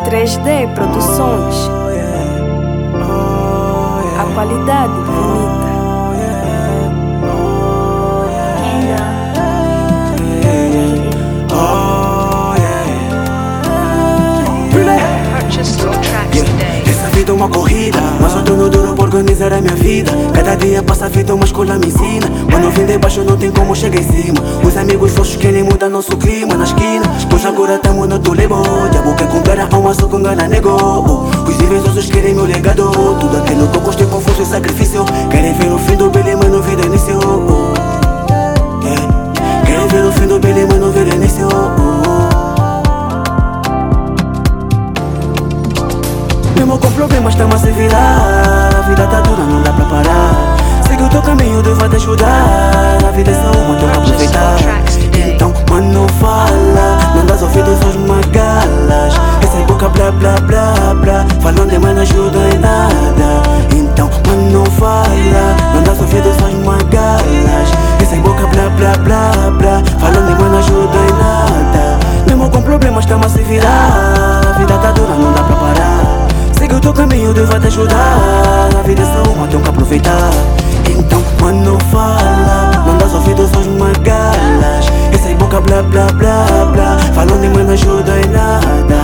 3D Produções. A qualidade infinita. Purchase your tracks today. Essa vida é uma corrida, mas só tô no duro pra organizar a minha vida. Cada dia passa a vida, uma escola me ensina. Quando eu vim de baixo não tem como chegar em cima. Os amigos frouxos querem mudar nosso clima na esquina. Pois agora tamo no tulebo. Diabo quer comprar a alma só com gana nego. Os invejosos querem meu legado. Tudo aquilo que eu gostei com força e sacrifício. Querem ver o fim do belém, mas não ver o início. Querem ver o fim do belém, mas não ver o início. Mesmo com problemas estamos a se virar. A vida tá dura, não dá pra parar. Segue o teu caminho, Deus vai te ajudar. A vida é só uma, tem que aproveitar. Então, mano, fala. Não dás ouvidos aos magalas. Essa é boca blá blá blá blá. Falando demais não ajuda em nada. Então, mano, fala. Não dás ouvidos aos magalas. Essa é boca blá blá blá blá. Falando demais não ajuda em nada. Mesmo com problemas estamos a se virar. A vida tá dura, não dá pra parar. Segue o teu caminho, Deus vai te ajudar. A vida é só uma, tem que aproveitar. Então, mano, fala. Não dás ouvidos aos magalas. Essa é boca blá blá blá blá. Falando demais não ajuda em nada.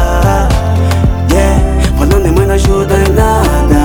Falando demais não ajuda em nada.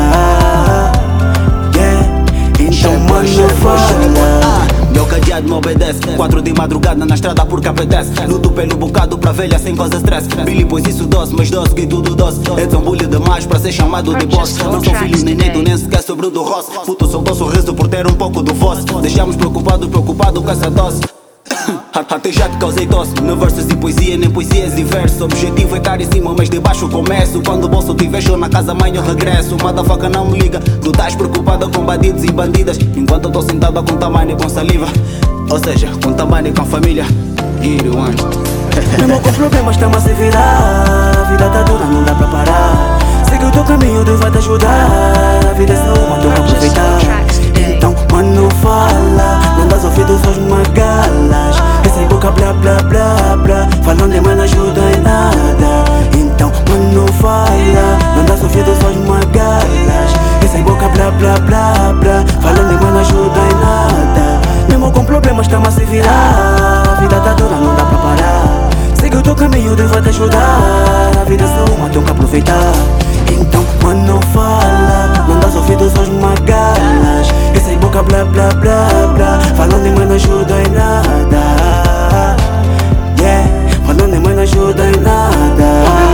Então, mano, fala. Meu cadeado me obedece. 4 de madrugada na estrada porque apetece. Luto pelo bocado pra velha sem causa stress. Billy pois isso doce, mas doce que tudo doce. É tão bully demais pra ser chamado de boss. Não sou filho nem neto, nem sequer sobre o do Ross. Puto soltou sorriso por ter um pouco do vosso. Deixamos preocupado com essa dose. Até já te causei tosse. Não versos de poesia, nem poesias e versos. O objetivo é estar em cima, mas de baixo começo. Quando o bolso te vejo na casa mãe eu regresso. Motherfucker não me liga. Tu estás preocupada com bandidos e bandidas, enquanto eu tô sentado a contar money com saliva. Ou seja, contar money com família. Get it one. Mesmo com problemas estamos a se virar. A vida tá dura, não dá pra parar. Segue o teu caminho, Deus vai te ajudar. A vida é só uma, tem que aproveitar. Então, mano, fala. Não dás ouvidos aos magalas. Essa é boca blá blá blá blá. Falando demais não ajuda em nada. Então, mano, fala. Não dás ouvidos aos magalas. Essa é boca blá blá blá blá. Falando demais não ajuda em nada. Mesmo com problemas estamos a se virar. A vida tá dura, não dá pra parar. Segue o teu caminho, Deus vai te ajudar. A vida é só uma, tem que aproveitar. Então, mano, fala. Não dás ouvidos aos magalas. Essa é boca blá blá blá blá. Falando demais não ajuda em nada. Falando demais não ajuda em nada.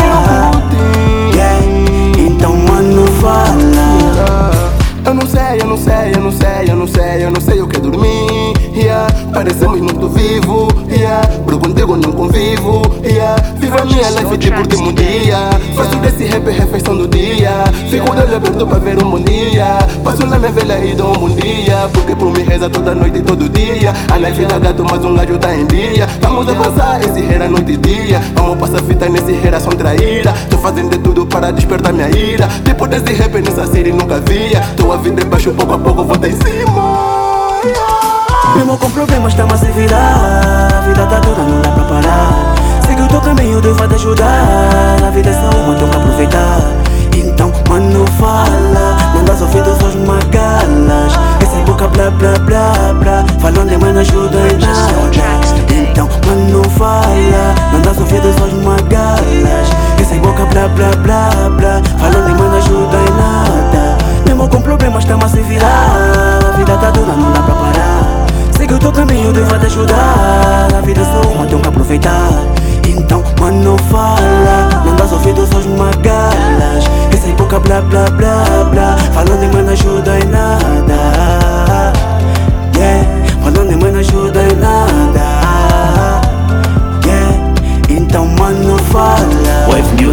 Então, mano, fala. Eu não sei o que é dormir. Parecemos muito vivo. Bro, contigo não convivo. Vivo a minha life de por último dia. Faço desse rap a refeição do dia. Fico de olho aberto pra ver um bom dia. Passo na minha velha e dou um bom dia. Porque por mim reza toda noite e todo dia. A life da gato, mas um gajo tá em dia. Vamos avançar esse rera noite e dia. Vamos passar fita nesse rera são traíra. Tô fazendo de tudo para despertar minha ira. Tipo desse rap nessa série nunca via. Tô a vir de baixo, pouco a pouco vou tá em cima. Mesmo com problemas estamos a se virar. A vida tá dura, não dá pra parar. Segue o teu caminho, Deus vai te ajudar. A vida é só uma, tem que aproveitar. Então, mano, fala. Não dás ouvidos aos magalas. Essa é boca blá blá blá blá. Falando demais não ajuda em nada. Então, mano, fala. Não dás ouvidos aos magalas. Essa é boca blá blá blá blá. Falando demais não ajuda em nada. Mesmo com problemas estamos a se virar. A vida tá dura, não dá pra parar. Segue o teu caminho, Deus vai te ajudar. A vida é só uma, tem que aproveitar. Então, mano, fala. Não dás ouvidos aos magalas. Essa é boca blá blá blá blá. Falando demais não ajuda em nada. Falando demais não ajuda em nada. Então, mano, fala. Wave News.